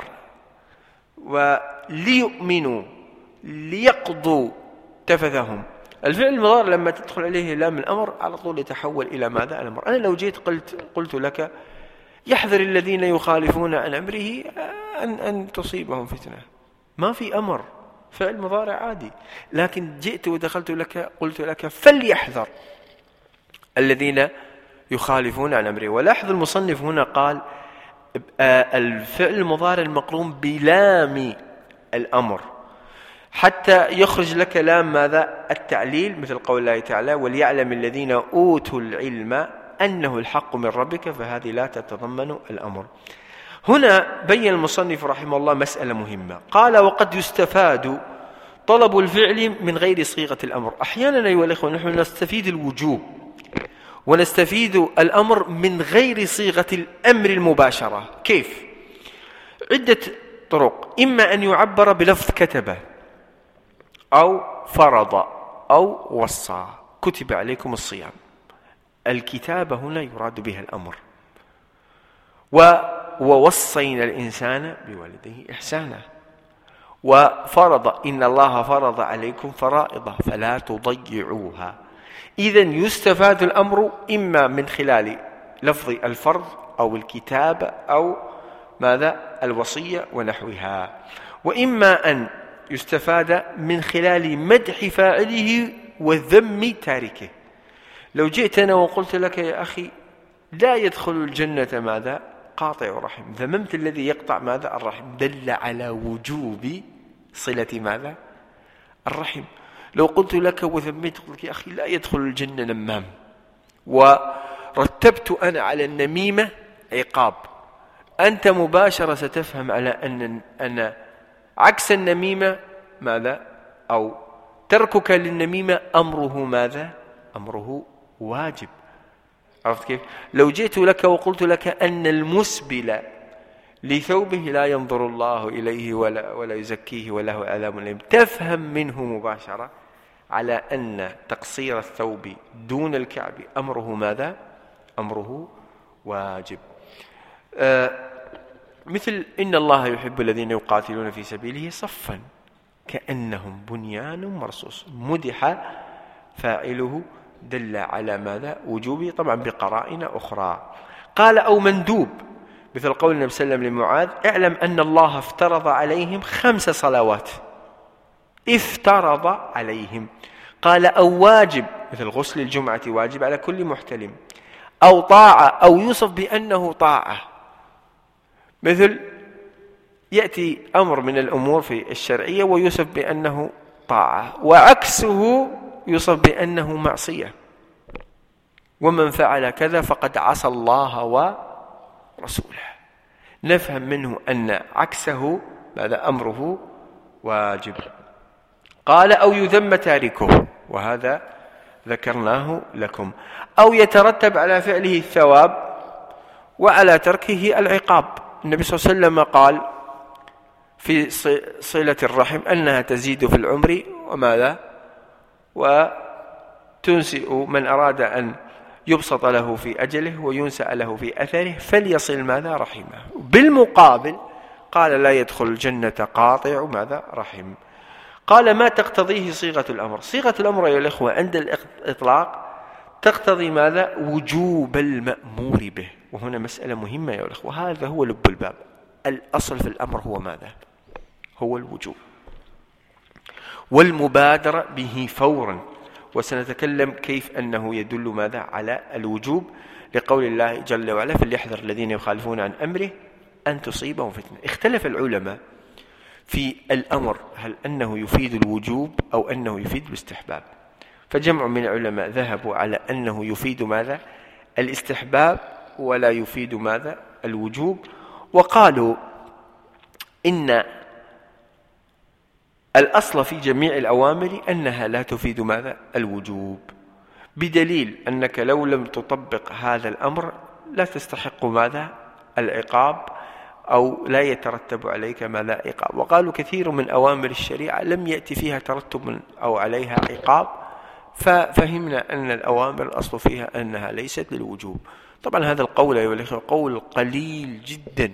وليؤمنوا ليقضوا تفثهم. الفعل المضارع لما تدخل عليه لام الأمر على طول يتحول إلى ماذا؟ الأمر. أنا لو جيت قلت قلت لك يحذر الذين يخالفون عن أمره أن أن تصيبهم فتنة، ما في أمر، فعل مضارع عادي. لكن جئت ودخلت لك قلت لك فليحذر الذين يخالفون عن أمره. ولاحظ المصنف هنا قال الفعل المضارع المقرون بلام الأمر حتى يخرج لك لام ماذا؟ التعليل، مثل قول الله تعالى وليعلم الذين أوتوا العلم أنه الحق من ربك، فهذه لا تتضمن الأمر. هنا بين المصنف رحمه الله مسألة مهمة، قال وقد يستفاد طلب الفعل من غير صيغة الأمر. أحيانا أيها الأخوة نحن نستفيد الوجوب ونستفيد الأمر من غير صيغة الأمر المباشرة. كيف؟ عدة طرق، إما أن يعبر بلفظ كتب أو فرض أو وصى، كتب عليكم الصيام، الكتابة هنا يراد بها الأمر. ووصينا الإنسان بوالديه إحسانا، وفرض إن الله فرض عليكم فرائض فلا تضيعوها. إذن يستفاد الأمر إما من خلال لفظ الفرض أو الكتابة أو ماذا؟ الوصية ونحوها، وإما أن يستفاد من خلال مدح فاعله وذم تاركه. لو جئت أنا وقلت لك يا أخي لا يدخل الجنة ماذا؟ قاطع رحم، ذممت الذي يقطع ماذا؟ الرحم، دل على وجوب صلة ماذا؟ الرحم. لو قلت لك وذميت قلت يا أخي لا يدخل الجنة نمام، ورتبت أنا على النميمة عقاب، أنت مباشرة ستفهم على أن أن عكس النميمة ماذا؟ أو تركك للنميمة أمره ماذا؟ أمره واجب. عرفت كيف؟ لو جئت لك وقلت لك أن المسبل لثوبه لا ينظر الله إليه ولا, ولا يزكيه وله عذاب أليم، تفهم منه مباشرة على أن تقصير الثوب دون الكعب أمره ماذا؟ أمره واجب. آه مثل إن الله يحب الذين يقاتلون في سبيله صفا كأنهم بنيان مرصوص، مدح فاعله دل على ماذا؟ وجوبه، طبعا بقرائن أخرى. قال أو مندوب، مثل قول النبي صلى الله عليه وسلم لمعاذ اعلم أن الله افترض عليهم خمس صلوات، افترض عليهم. قال أو واجب، مثل غسل الجمعة واجب على كل محتلم. أو طاعة، أو يوصف بأنه طاعة، مثل يأتي أمر من الأمور في الشرعية ويوصف بأنه طاعة، وعكسه يوصف بأنه معصية. ومن فعل كذا فقد عصى الله ورسوله، نفهم منه أن عكسه ماذا؟ أمره واجب. قال أو يذم تاركه، وهذا ذكرناه لكم. أو يترتب على فعله الثواب وعلى تركه العقاب. النبي صلى الله عليه وسلم قال في صلة الرحم أنها تزيد في العمر وماذا؟ وتنسئ من أراد أن يبسط له في أجله وينسأ له في أثره فليصل ماذا؟ رحمه. بالمقابل قال لا يدخل الجنة قاطع ماذا؟ رحم. قال ما تقتضيه صيغة الأمر. صيغة الأمر يا الإخوة عند الإطلاق تقتضي ماذا؟ وجوب المأمور به. وهنا مسألة مهمة يا الإخوة، هذا هو لب الباب. الأصل في الأمر هو ماذا؟ هو الوجوب والمبادرة به فورا، وسنتكلم كيف أنه يدل ماذا؟ على الوجوب، لقول الله جل وعلا فليحذر الذين يخالفون عن أمره أن تصيبهم فتنة. اختلف العلماء في الأمر هل أنه يفيد الوجوب أو أنه يفيد الاستحباب، فجمع من العلماء ذهبوا على أنه يفيد ماذا؟ الاستحباب ولا يفيد ماذا؟ الوجوب. وقالوا إن الأصل في جميع الأوامر أنها لا تفيد ماذا؟ الوجوب، بدليل أنك لو لم تطبق هذا الأمر لا تستحق ماذا؟ العقاب، أو لا يترتب عليك ماذا؟ عقاب. وقالوا كثير من أوامر الشريعة لم يأتي فيها ترتب أو عليها عقاب، ففهمنا أن الأوامر الأصل فيها أنها ليست للوجوب. طبعا هذا القول أيها الأخوة قول قليل جدا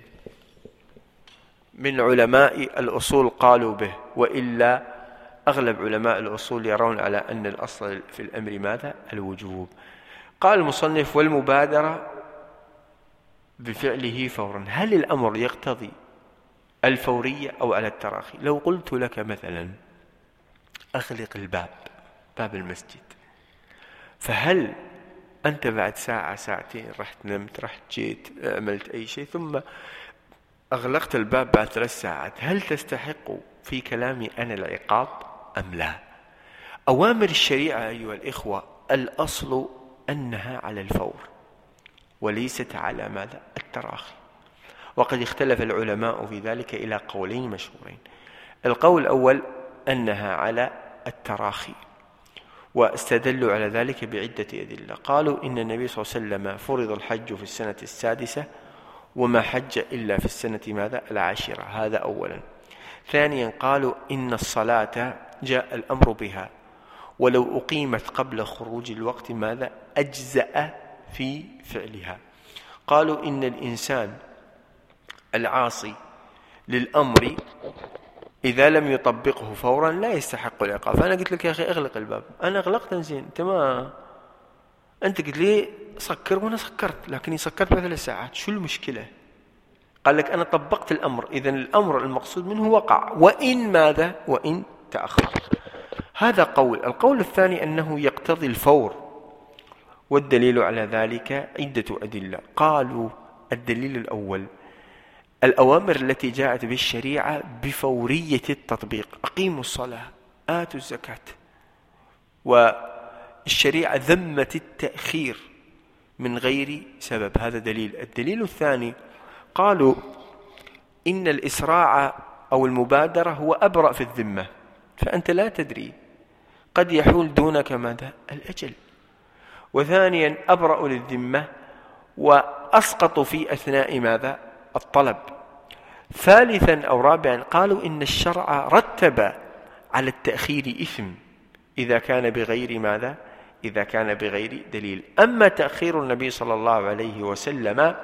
من علماء الأصول قالوا به، وإلا أغلب علماء الأصول يرون على أن الأصل في الأمر ماذا؟ الوجوب. قال المصنف: والمبادرة بفعله فورا. هل الأمر يقتضي الفورية أو على التراخي؟ لو قلت لك مثلا أغلق الباب، باب المسجد، فهل أنت بعد ساعة ساعتين رحت نمت، رحت جيت عملت أي شيء، ثم أغلقت الباب بعد ثلاث ساعات، هل تستحق في كلامي أنا العقاب أم لا؟ أوامر الشريعة أيها الإخوة الأصل أنها على الفور وليست على ماذا؟ التراخي. وقد اختلف العلماء في ذلك إلى قولين مشهورين. القول الأول أنها على التراخي، واستدلوا على ذلك بعدة أدلة. قالوا إن النبي صلى الله عليه وسلم فرض الحج في السنة السادسة وما حج إلا في السنة ماذا؟ العاشرة. هذا أولا. ثانيا قالوا إن الصلاة جاء الأمر بها، ولو أقيمت قبل خروج الوقت ماذا؟ أجزأ في فعلها. قالوا إن الإنسان العاصي للأمر إذا لم يطبقه فورا لا يستحق العقاب. فأنا قلت لك يا أخي أغلق الباب، أنا أغلقت زين، أنت ما أنت قلت لي سكر وأنا سكرت، لكني سكرت بعد ثلاث ساعات، شو المشكلة؟ قال لك أنا طبقت الأمر، إذن الأمر المقصود منه وقع، وإن ماذا؟ وإن تأخر. هذا قول. القول الثاني أنه يقتضي الفور، والدليل على ذلك عدة أدلة. قالوا الدليل الأول الأوامر التي جاءت بالشريعة بفورية التطبيق، أقيموا الصلاة، آتوا الزكاة، والشريعة ذمت التأخير من غير سبب. هذا دليل. الدليل الثاني قالوا إن الإسراع أو المبادرة هو أبرأ في الذمة، فأنت لا تدري قد يحول دونك ماذا؟ الأجل. وثانيا أبرأ للذمة وأسقط في أثناء ماذا؟ الطلب. ثالثا أو رابعا قالوا إن الشرع رتب على التأخير إثم إذا كان بغير ماذا؟ إذا كان بغير دليل. أما تأخير النبي صلى الله عليه وسلم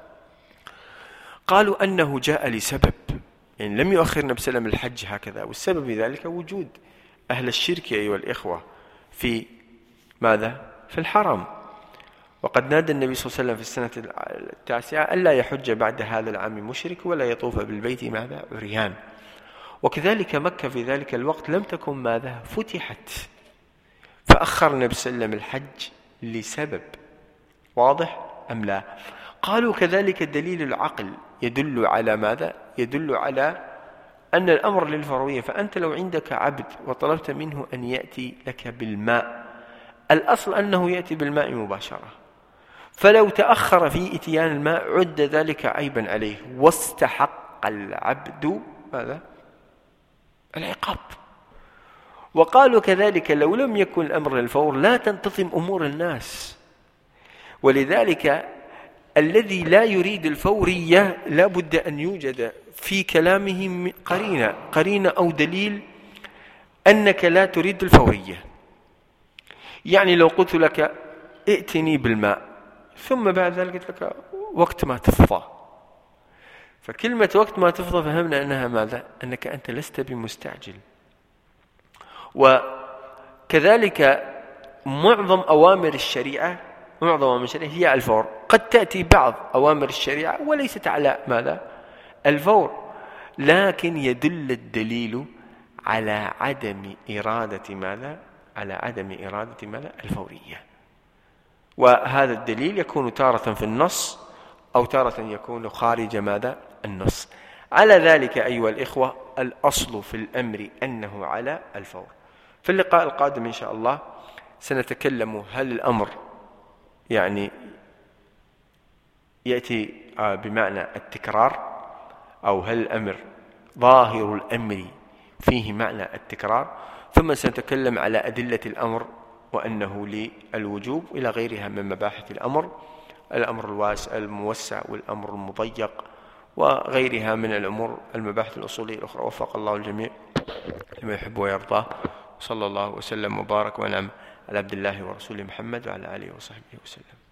قالوا أنه جاء لسبب، يعني لم يؤخر النبي صلى الله عليه وسلم الحج هكذا، والسبب ذلك وجود أهل الشرك أيها الإخوة في ماذا؟ في الحرم. وقد نادى النبي صلى الله عليه وسلم في السنة التاسعة ألا يحج بعد هذا العام مشرك ولا يطوف بالبيت ماذا؟ عريان. وكذلك مكة في ذلك الوقت لم تكن ماذا؟ فتحت، فأخر النبي صلى الله عليه وسلم الحج لسبب. واضح أم لا؟ قالوا كذلك دليل العقل يدل على ماذا؟ يدل على أن الأمر للفروية. فأنت لو عندك عبد وطلبت منه أن يأتي لك بالماء، الأصل أنه يأتي بالماء مباشرة، فلو تأخر في إتيان الماء عد ذلك عيبا عليه واستحق العبد ماذا؟ العقاب. وقالوا كذلك لو لم يكن الأمر للفور لا تنتظم أمور الناس، ولذلك الذي لا يريد الفورية لا بد أن يوجد في كلامه قرينة قرينة أو دليل أنك لا تريد الفورية. يعني لو قلت لك ائتني بالماء ثم بعد ذلك قلت لك وقت ما تفضى، فكلمة وقت ما تفضى فهمنا أنها ماذا؟ أنك أنت لست بمستعجل. وكذلك معظم أوامر الشريعة معظم أوامر الشريعة هي الفور. قد تأتي بعض أوامر الشريعة وليست على ماذا؟ الفور، لكن يدل الدليل على عدم إرادة ماذا؟ على عدم إرادة ماذا؟ الفورية. وهذا الدليل يكون تارة في النص أو تارة يكون خارج ماذا؟ النص. على ذلك أيها الإخوة الأصل في الأمر أنه على الفور. في اللقاء القادم إن شاء الله سنتكلم هل الأمر يعني يأتي بمعنى التكرار، أو هل الأمر ظاهر الأمر فيه معنى التكرار، ثم سنتكلم على أدلة الأمر وأنه للوجوب، إلى غيرها من مباحث الأمر، الأمر الواسع الموسع والأمر المضيق وغيرها من الأمور المباحث الأصولية الأخرى. وفق الله الجميع لما يحب ويرضاه، صلى الله وسلم وبارك ونعم على عبد الله ورسوله محمد وعلى آله وصحبه وسلم.